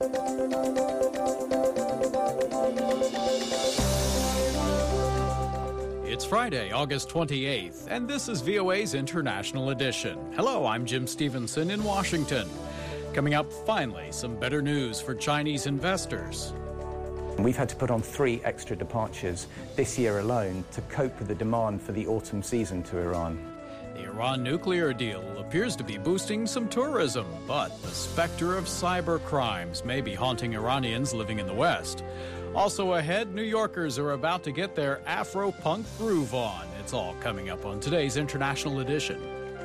It's Friday, August 28th, and this is VOA's International Edition. Hello, I'm Jim Stevenson in Washington. Coming up, finally, some better news for Chinese investors. We've had to put on 3 extra departures this year alone to cope with the demand for the autumn season to Iran. The Iran nuclear deal appears to be boosting some tourism, but the specter of cyber crimes may be haunting Iranians living in the West. Also ahead, New Yorkers are about to get their Afro-punk groove on. It's all coming up on today's International Edition.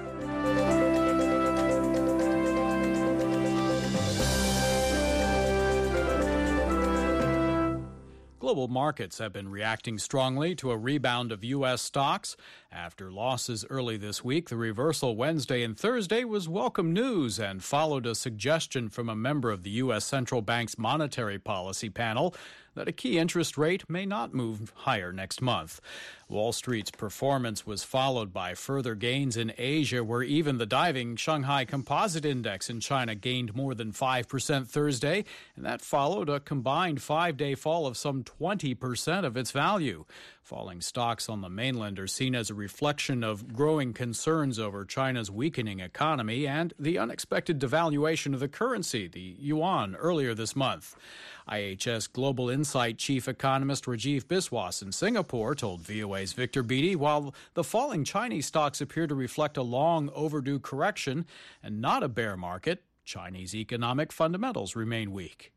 Global markets have been reacting strongly to a rebound of U.S. stocks. After losses early this week, the reversal Wednesday and Thursday was welcome news and followed a suggestion from a member of the U.S. Central Bank's Monetary Policy Panel that a key interest rate may not move higher next month. Wall Street's performance was followed by further gains in Asia, where even the diving Shanghai Composite Index in China gained more than 5% Thursday, and that followed a combined 5-day fall of some 20% of its value. Falling stocks on the mainland are seen as a reflection of growing concerns over China's weakening economy and the unexpected devaluation of the currency, the yuan, earlier this month. IHS Global Insight chief economist Rajiv Biswas in Singapore told VOA's Victor Beattie, while the falling Chinese stocks appear to reflect a long overdue correction and not a bear market, Chinese economic fundamentals remain weak.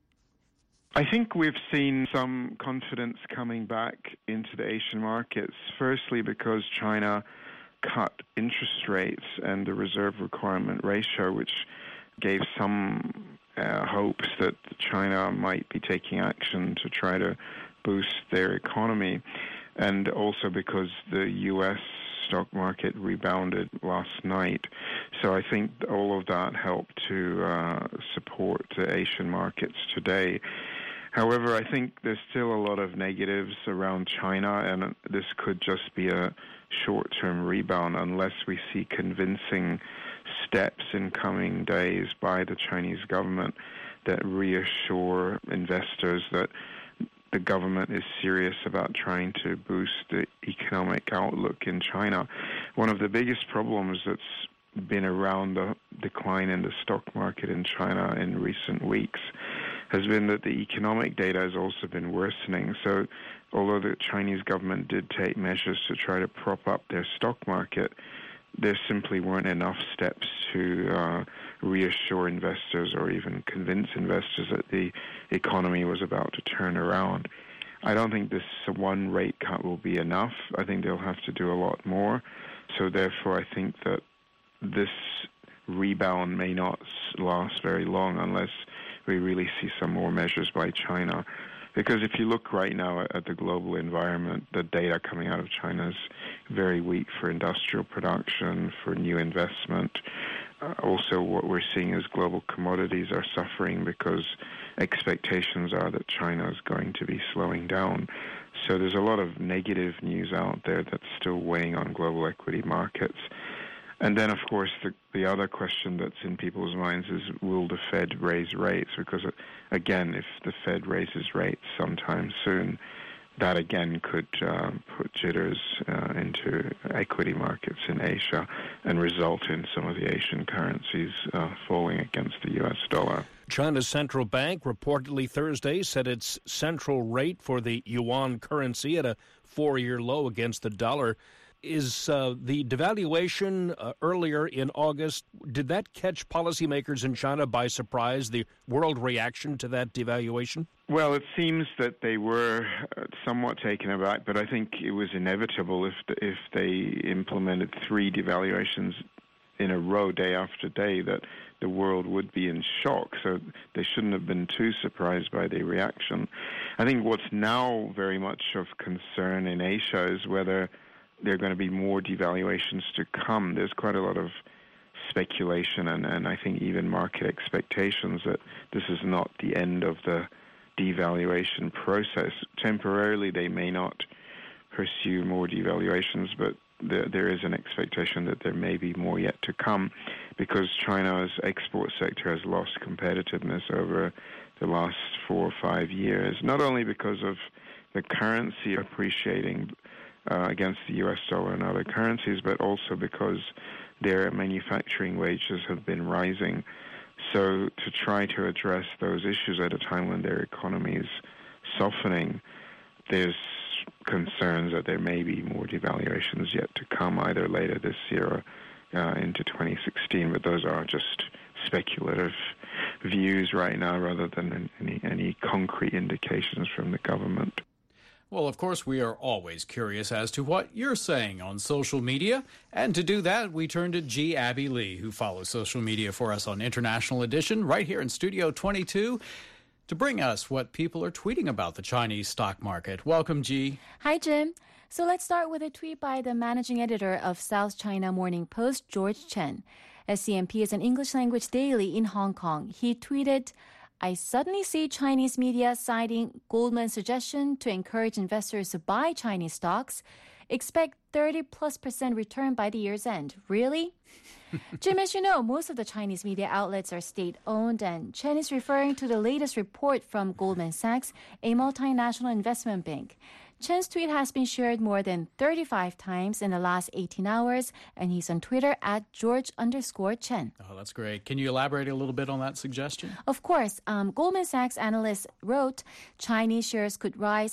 I think we've seen some confidence coming back into the Asian markets, firstly because China cut interest rates and the reserve requirement ratio, which gave some hopes that China might be taking action to try to boost their economy, and also because the U.S. stock market rebounded last night. So I think all of that helped to support the Asian markets today. However, I think there's still a lot of negatives around China, and this could just be a short-term rebound unless we see convincing steps in coming days by the Chinese government that reassure investors that the government is serious about trying to boost the economic outlook in China. One of the biggest problems that's been around the decline in the stock market in China in recent weeks has been that the economic data has also been worsening. So although the Chinese government did take measures to try to prop up their stock market, there simply weren't enough steps to reassure investors or even convince investors that the economy was about to turn around. I don't think this one rate cut will be enough. I think they'll have to do a lot more. So therefore, I think that this rebound may not last very long unless we really see some more measures by China. Because if you look right now at the global environment, the data coming out of China is very weak for industrial production, for new investment. Also, what we're seeing is global commodities are suffering because expectations are that China is going to be slowing down. So there's a lot of negative news out there that's still weighing on global equity markets. And then, of course, the other question that's in people's minds is, will the Fed raise rates? Because, again, if the Fed raises rates sometime soon, that again could put jitters into equity markets in Asia and result in some of the Asian currencies falling against the U.S. dollar. China's central bank reportedly Thursday set its central rate for the yuan currency at a 4-year low against the dollar. Is the devaluation earlier in August, did that catch policymakers in China by surprise, the world reaction to that devaluation? Well, it seems that they were somewhat taken aback, but I think it was inevitable if they implemented 3 devaluations in a row, day after day, that the world would be in shock. So they shouldn't have been too surprised by the reaction. I think what's now very much of concern in Asia is whether there are going to be more devaluations to come. There's quite a lot of speculation and I think even market expectations that this is not the end of the devaluation process. Temporarily, they may not pursue more devaluations, but there is an expectation that there may be more yet to come because China's export sector has lost competitiveness over the last 4 or 5 years, not only because of the currency appreciating against the U.S. dollar and other currencies, but also because their manufacturing wages have been rising. So to try to address those issues at a time when their economy is softening, there's concerns that there may be more devaluations yet to come, either later this year or into 2016, but those are just speculative views right now rather than any concrete indications from the government. Well, of course, we are always curious as to what you're saying on social media. And to do that, we turn to G. Abby Lee, who follows social media for us on International Edition, right here in Studio 22, to bring us what people are tweeting about the Chinese stock market. Welcome, G. Hi, Jim. So let's start with a tweet by the managing editor of South China Morning Post, George Chen. SCMP is an English-language daily in Hong Kong. He tweeted, "I suddenly see Chinese media citing Goldman's suggestion to encourage investors to buy Chinese stocks. Expect 30+% return by the year's end. Really?" Jim, as you know, most of the Chinese media outlets are state-owned, and Chen is referring to the latest report from Goldman Sachs, a multinational investment bank. Chen's tweet has been shared more than 35 times in the last 18 hours, and he's on Twitter at George_Chen. Oh, that's great. Can you elaborate a little bit on that suggestion? Of course. Goldman Sachs analysts wrote Chinese shares could rise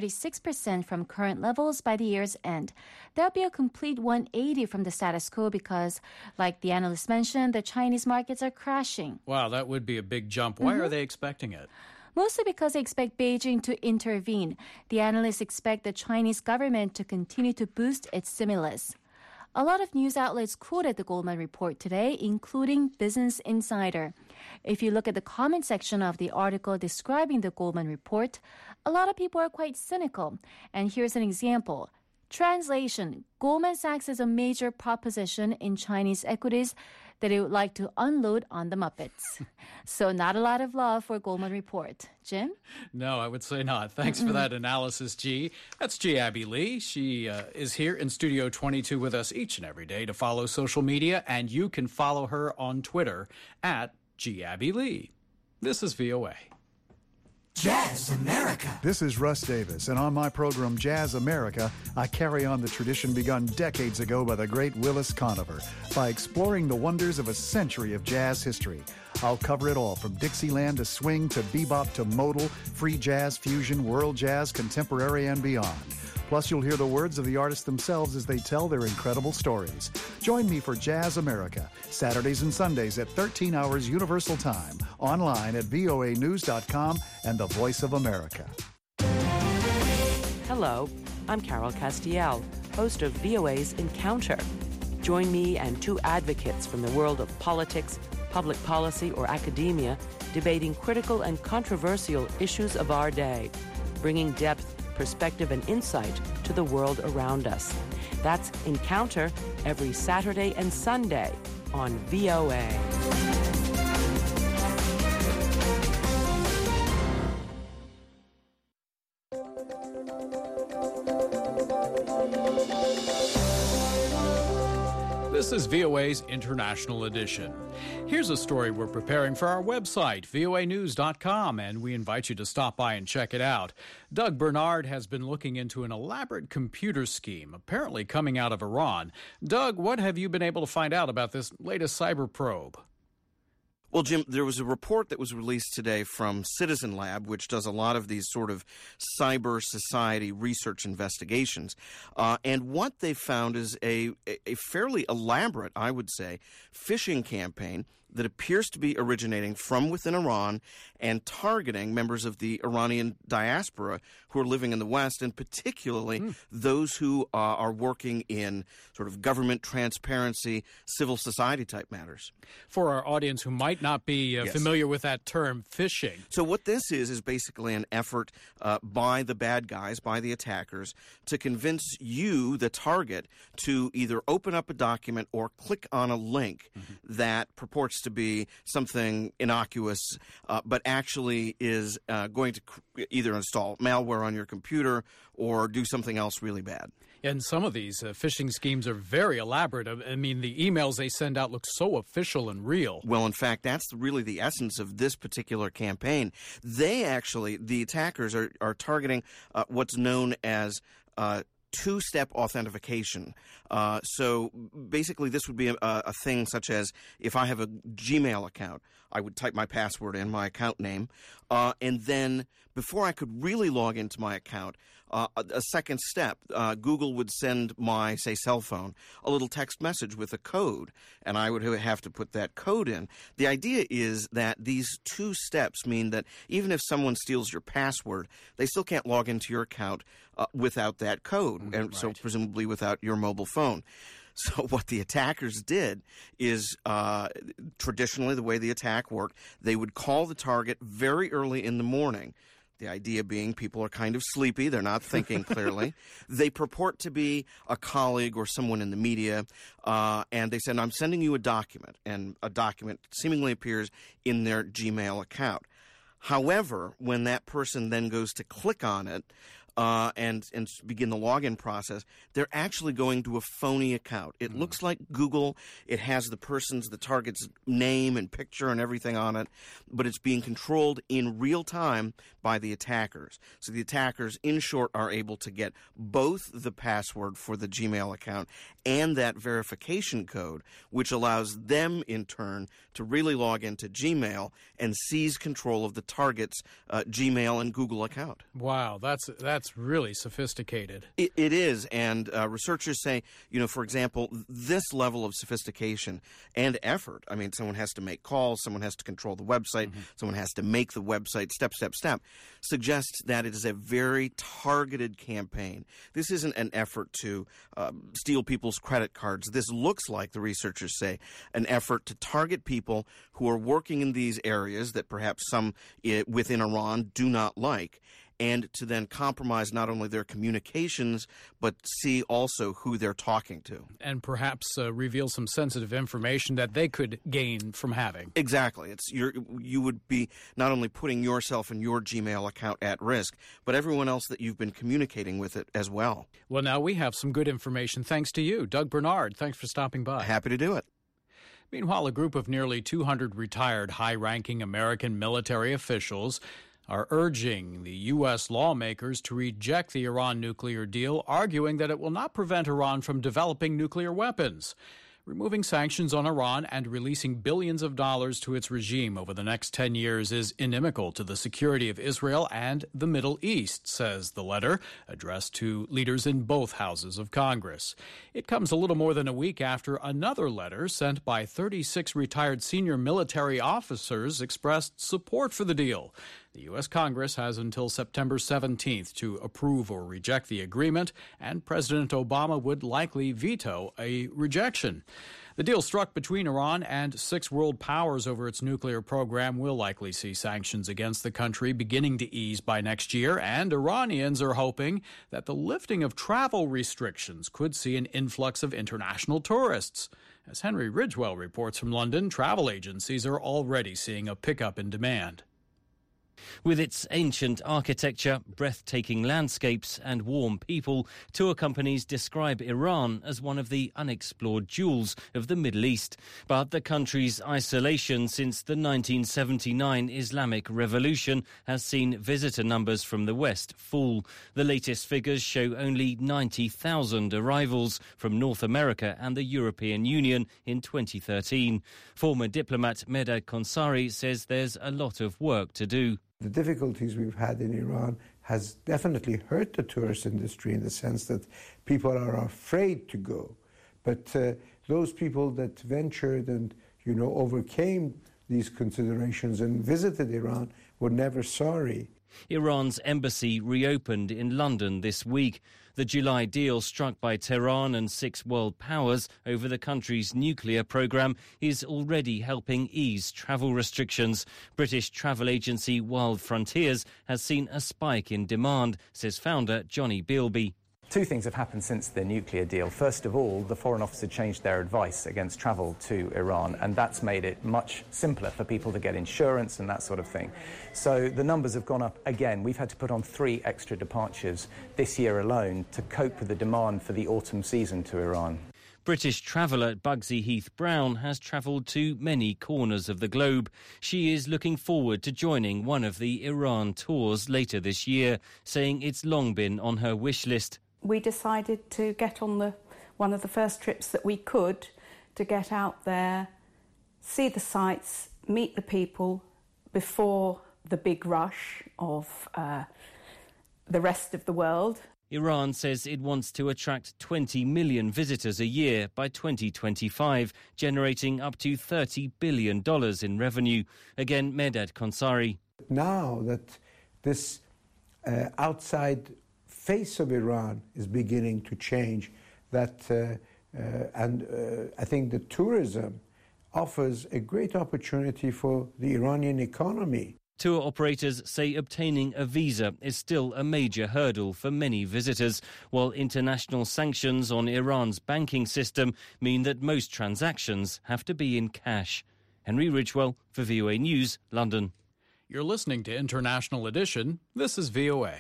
36% from current levels by the year's end. That'll be a complete 180 from the status quo because, like the analyst mentioned, the Chinese markets are crashing. Wow, that would be a big jump. Why are they expecting it? Mostly because they expect Beijing to intervene. The analysts expect the Chinese government to continue to boost its stimulus. A lot of news outlets quoted the Goldman report today, including Business Insider. If you look at the comment section of the article describing the Goldman report, a lot of people are quite cynical. And here's an example. Translation: Goldman Sachs has a major proposition in Chinese equities that it would like to unload on the Muppets. So not a lot of love for Goldman report. Jim? No, I would say not. Thanks for that analysis, G. That's G. Abby Lee. She is here in Studio 22 with us each and every day to follow social media, and you can follow her on Twitter at G. Abby Lee. This is VOA. Jazz America. This is Russ Davis, and on my program Jazz America, I carry on the tradition begun decades ago by the great Willis Conover by exploring the wonders of a century of jazz history. I'll cover it all from Dixieland to swing to bebop to modal, free jazz, fusion, world jazz, contemporary, and beyond. Plus, you'll hear the words of the artists themselves as they tell their incredible stories. Join me for Jazz America, Saturdays and Sundays at 13 hours Universal Time, online at voanews.com and the Voice of America. Hello, I'm Carol Castiel, host of VOA's Encounter. Join me and two advocates from the world of politics, public policy, or academia debating critical and controversial issues of our day, bringing depth, perspective, and insight to the world around us. That's Encounter every Saturday and Sunday on VOA. This is VOA's International Edition. Here's a story we're preparing for our website, voanews.com, and we invite you to stop by and check it out. Doug Bernard has been looking into an elaborate computer scheme, apparently coming out of Iran. Doug, what have you been able to find out about this latest cyber probe? Well, Jim, there was a report that was released today from Citizen Lab, which does a lot of these sort of cyber society research investigations. And what they found is a fairly elaborate, I would say, phishing campaign that appears to be originating from within Iran and targeting members of the Iranian diaspora who are living in the West, and particularly those who are working in sort of government transparency, civil society type matters. For our audience who might not be familiar with that term, phishing. So what this is basically an effort by the bad guys, by the attackers, to convince you, the target, to either open up a document or click on a link that purports purports to be something innocuous, but actually is going to either install malware on your computer or do something else really bad. And some of these phishing schemes are very elaborate. I mean, the emails they send out look so official and real. Well, in fact, that's really the essence of this particular campaign. The attackers are targeting what's known as two-step authentication. So basically, this would be a thing such as if I have a Gmail account, I would type my password in, my account name, and then before I could really log into my account, a second step, Google would send my, say, cell phone a little text message with a code, and I would have to put that code in. The idea is that these two steps mean that even if someone steals your password, they still can't log into your account without that code, and so presumably without your mobile phone. So what the attackers did is, traditionally the way the attack worked, they would call the target very early in the morning. The idea being people are kind of sleepy. They're not thinking clearly. They purport to be a colleague or someone in the media, and they said, I'm sending you a document, and a document seemingly appears in their Gmail account. However, when that person then goes to click on it, and begin the login process, they're actually going to a phony account. It looks like Google. It has the target's name and picture and everything on it, but it's being controlled in real time by the attackers. So the attackers, in short, are able to get both the password for the Gmail account and that verification code, which allows them, in turn, to really log into Gmail and seize control of the target's Gmail and Google account. Wow, that's really sophisticated. It is, and researchers say, for example, this level of sophistication and effort, I mean, someone has to make calls, someone has to control the website, someone has to make the website step, suggests that it is a very targeted campaign. This isn't an effort to steal people's credit cards. This looks like, the researchers say, an effort to target people who are working in these areas that perhaps some within Iran do not like, and to then compromise not only their communications, but see also who they're talking to. And perhaps reveal some sensitive information that they could gain from having. Exactly. You would be not only putting yourself and your Gmail account at risk, but everyone else that you've been communicating with it as well. Well, now we have some good information thanks to you. Doug Bernard, thanks for stopping by. Happy to do it. Meanwhile, a group of nearly 200 retired high-ranking American military officials are urging the U.S. lawmakers to reject the Iran nuclear deal, arguing that it will not prevent Iran from developing nuclear weapons. Removing sanctions on Iran and releasing billions of dollars to its regime over the next 10 years is inimical to the security of Israel and the Middle East, says the letter, addressed to leaders in both houses of Congress. It comes a little more than a week after another letter sent by 36 retired senior military officers expressed support for the deal. The U.S. Congress has until September 17th to approve or reject the agreement, and President Obama would likely veto a rejection. The deal struck between Iran and 6 world powers over its nuclear program will likely see sanctions against the country beginning to ease by next year, and Iranians are hoping that the lifting of travel restrictions could see an influx of international tourists. As Henry Ridgewell reports from London, travel agencies are already seeing a pickup in demand. With its ancient architecture, breathtaking landscapes and warm people, tour companies describe Iran as one of the unexplored jewels of the Middle East. But the country's isolation since the 1979 Islamic Revolution has seen visitor numbers from the West fall. The latest figures show only 90,000 arrivals from North America and the European Union in 2013. Former diplomat Medad Konsari says there's a lot of work to do. The difficulties we've had in Iran has definitely hurt the tourist industry in the sense that people are afraid to go. But those people that ventured and, overcame these considerations and visited Iran were never sorry. Iran's embassy reopened in London this week. The July deal struck by Tehran and 6 world powers over the country's nuclear program is already helping ease travel restrictions. British travel agency Wild Frontiers has seen a spike in demand, says founder Johnny Bilby. Two things have happened since the nuclear deal. First of all, the Foreign Office had changed their advice against travel to Iran, and that's made it much simpler for people to get insurance and that sort of thing. So the numbers have gone up again. We've had to put on 3 extra departures this year alone to cope with the demand for the autumn season to Iran. British traveller Bugsy Heath-Brown has travelled to many corners of the globe. She is looking forward to joining one of the Iran tours later this year, saying it's long been on her wish list. We decided to get on one of the first trips that we could to get out there, see the sights, meet the people before the big rush of the rest of the world. Iran says it wants to attract 20 million visitors a year by 2025, generating up to $30 billion in revenue. Again, Mehrdad Konsari. Now that this outside face of Iran is beginning to change, I think that tourism offers a great opportunity for the Iranian economy. Tour operators say obtaining a visa is still a major hurdle for many visitors, while international sanctions on Iran's banking system mean that most transactions have to be in cash. Henry Ridgewell for VOA News, London. You're listening to International Edition. This is VOA.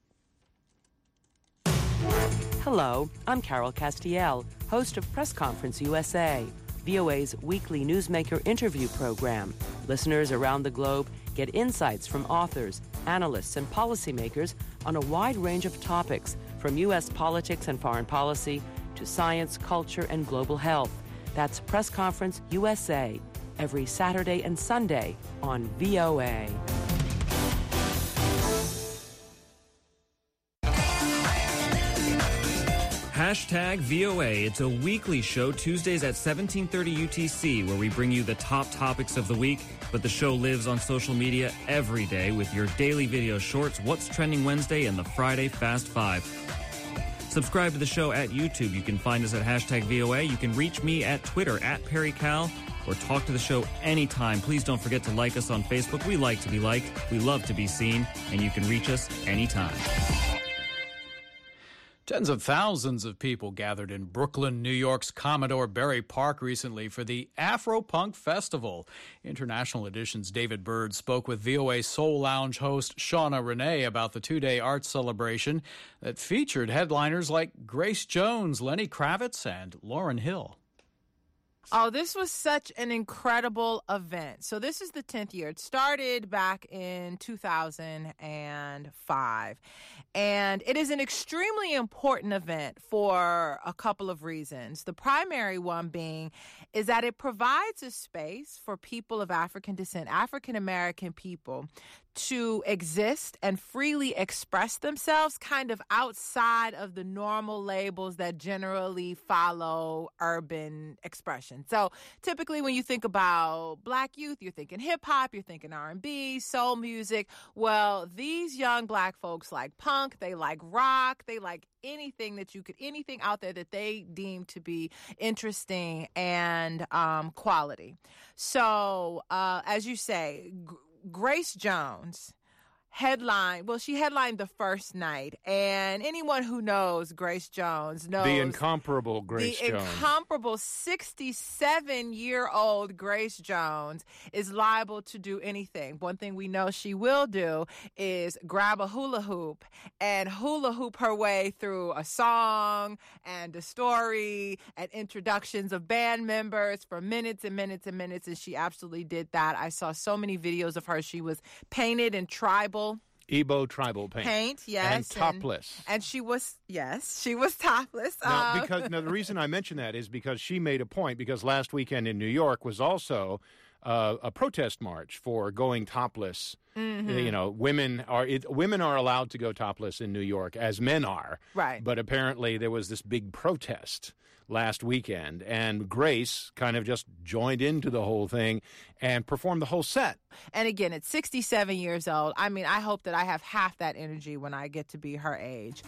Hello, I'm Carol Castiel, host of Press Conference USA, VOA's weekly newsmaker interview program. Listeners around the globe get insights from authors, analysts, and policymakers on a wide range of topics, from U.S. politics and foreign policy to science, culture, and global health. That's Press Conference USA, every Saturday and Sunday on VOA. Hashtag VOA. It's a weekly show, Tuesdays at 17:30 UTC, where we bring you the top topics of the week. But the show lives on social media every day with your daily video shorts, What's Trending Wednesday, and the Friday Fast Five. Subscribe to the show at YouTube. You can find us at Hashtag VOA. You can reach me at Twitter, at PerryCal, or talk to the show anytime. Please don't forget to like us on Facebook. We like to be liked. We love to be seen. And you can reach us anytime. Tens of thousands of people gathered in Brooklyn, New York's Commodore Barry Park recently for the Afro-Punk Festival. International Edition's David Bird spoke with VOA Soul Lounge host Shauna Renee about the two-day art celebration that featured headliners like Grace Jones, Lenny Kravitz, and Lauryn Hill. Oh, this was such an incredible event. So this is the 10th year. It started back in 2005. And it is an extremely important event for a couple of reasons. The primary one being is that it provides a space for people of African descent, African-American people, to exist and freely express themselves kind of outside of the normal labels that generally follow urban expression. So typically when you think about Black youth, you're thinking hip hop, you're thinking R&B, soul music. Well, these young Black folks like punk, they like rock, they like anything out there that they deem to be interesting and quality. So as you say, Grace Jones she headlined the first night, and anyone who knows Grace Jones knows the incomparable Grace Jones. The incomparable 67-year-old Grace Jones is liable to do anything. One thing we know she will do is grab a hula hoop and hula hoop her way through a song and a story and introductions of band members for minutes and minutes and minutes, and she absolutely did that. I saw so many videos of her. She was painted in Igbo tribal paint, yes, and topless. And she was topless. The reason I mention that is because she made a point, because last weekend in New York was also a protest march for going topless. Mm-hmm. You know, women are allowed to go topless in New York, as men are. Right. But apparently there was this big protest last weekend, and Grace kind of just joined into the whole thing and performed the whole set. And again, at 67 years old, I mean, I hope that I have half that energy when I get to be her age.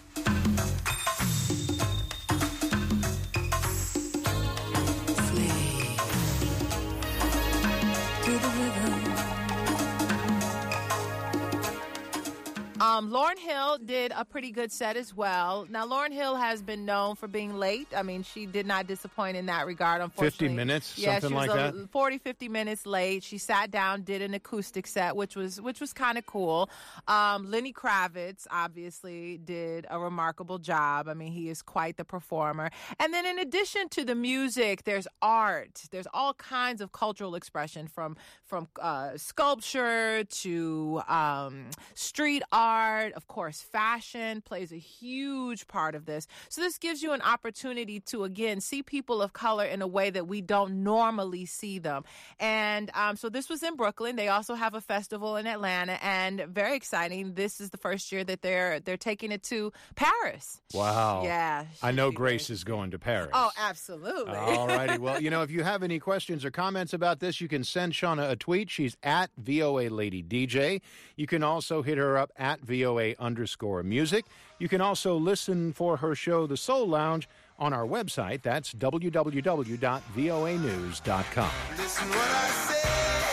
Lauryn Hill did a pretty good set as well. Now, Lauryn Hill has been known for being late. I mean, she did not disappoint in that regard, unfortunately. 50 minutes, something like that? 40, 50 minutes late. She sat down, did an acoustic set, which was kind of cool. Lenny Kravitz, obviously, did a remarkable job. I mean, he is quite the performer. And then in addition to the music, there's art. There's all kinds of cultural expression from sculpture to street art. Of course, fashion plays a huge part of this. So this gives you an opportunity to, again, see people of color in a way that we don't normally see them. And so this was in Brooklyn. They also have a festival in Atlanta, and very exciting. This is the first year that they're taking it to Paris. Wow. Yeah. I know Grace is going to Paris. Oh, absolutely. All righty. Well, if you have any questions or comments about this, you can send Shauna a tweet. She's at VOA Lady DJ. You can also hit her up at VOA_music. You can also listen for her show, The Soul Lounge, on our website. That's www.voanews.com. Listen what I say,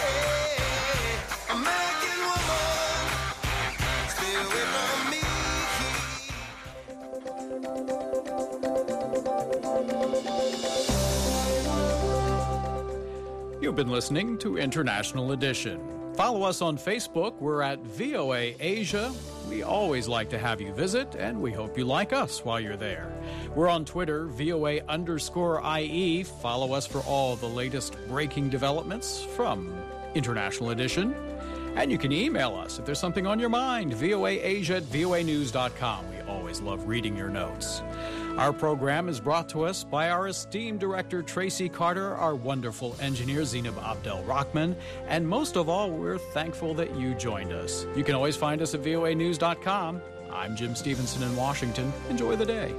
American woman, stay away from me. You've been listening to International Edition. Follow us on Facebook. We're at VOA Asia. We always like to have you visit, and we hope you like us while you're there. We're on Twitter, VOA_IE. Follow us for all the latest breaking developments from International Edition. And you can email us if there's something on your mind, voaasia@voanews.com. We always love reading your notes. Our program is brought to us by our esteemed director, Tracy Carter, our wonderful engineer, Zainab Abdel-Rahman, and most of all, we're thankful that you joined us. You can always find us at voanews.com. I'm Jim Stevenson in Washington. Enjoy the day.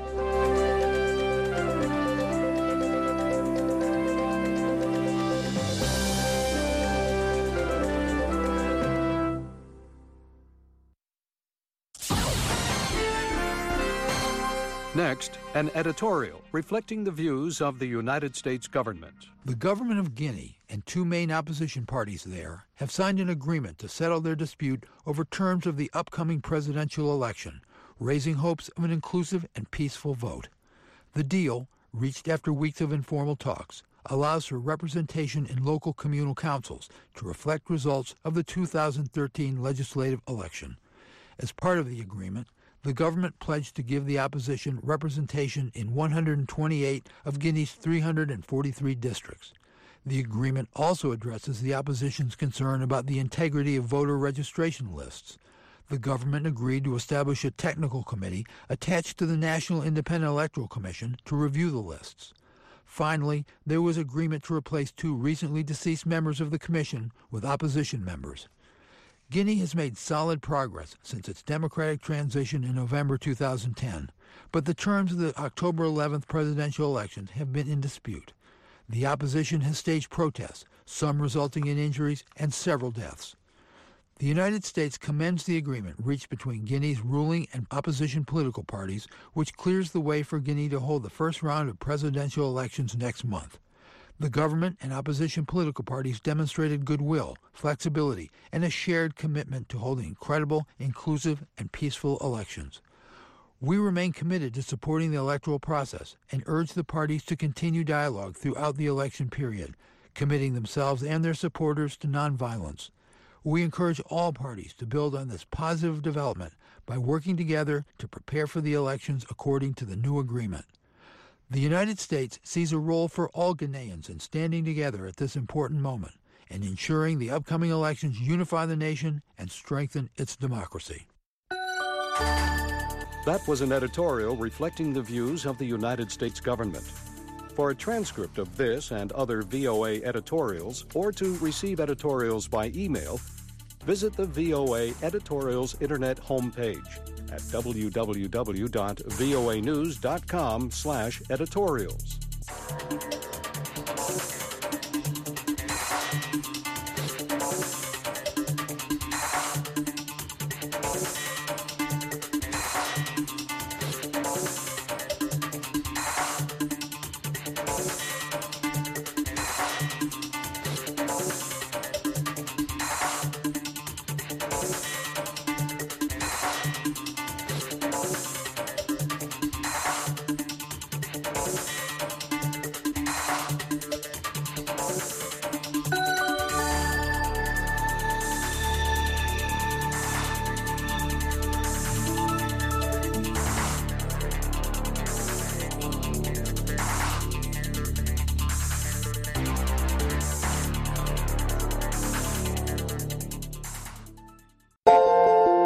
Next, an editorial reflecting the views of the United States government. The government of Guinea and two main opposition parties there have signed an agreement to settle their dispute over terms of the upcoming presidential election, raising hopes of an inclusive and peaceful vote. The deal, reached after weeks of informal talks, allows for representation in local communal councils to reflect results of the 2013 legislative election. As part of the agreement, the government pledged to give the opposition representation in 128 of Guinea's 343 districts. The agreement also addresses the opposition's concern about the integrity of voter registration lists. The government agreed to establish a technical committee attached to the National Independent Electoral Commission to review the lists. Finally, there was agreement to replace two recently deceased members of the commission with opposition members. Guinea has made solid progress since its democratic transition in November 2010, but the terms of the October 11th presidential elections have been in dispute. The opposition has staged protests, some resulting in injuries and several deaths. The United States commends the agreement reached between Guinea's ruling and opposition political parties, which clears the way for Guinea to hold the first round of presidential elections next month. The government and opposition political parties demonstrated goodwill, flexibility, and a shared commitment to holding credible, inclusive, and peaceful elections. We remain committed to supporting the electoral process and urge the parties to continue dialogue throughout the election period, committing themselves and their supporters to nonviolence. We encourage all parties to build on this positive development by working together to prepare for the elections according to the new agreement. The United States sees a role for all Guineans in standing together at this important moment and ensuring the upcoming elections unify the nation and strengthen its democracy. That was an editorial reflecting the views of the United States government. For a transcript of this and other VOA editorials, or to receive editorials by email, visit the VOA Editorials Internet homepage at www.voanews.com/editorials.